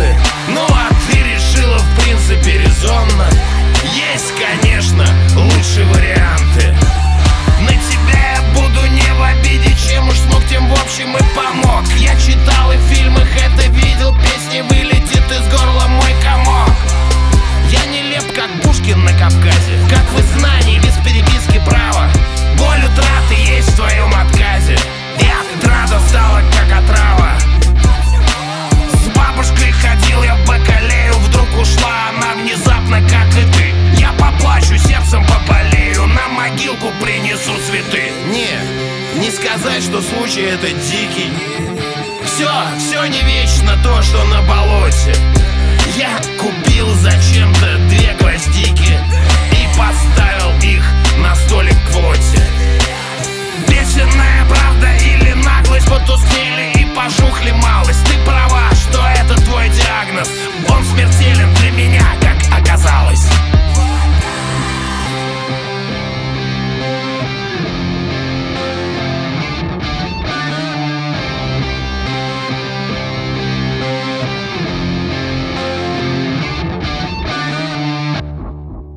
варианты. Ну а ты решила в принципе резонно. Есть, конечно, лучшие варианты. На тебя я буду не в обиде. Чем уж смог, тем в общем и помог. Я читал и в фильмах это видел. Песни вылетит из горла мой комок. Я не леп, как Пушкин на Кавказе. Как в изгнании, без переписки права. Боль утраты есть в твоем отказе. И отрада стала как отрава. С бабушкой ходил я в Бакалею. Вдруг ушла она внезапно, как и ты. Я поплачу, сердцем поболею. На могилку принесу цветы. Не сказать, что случай этот дикий. Все не вечно то, что на болоте.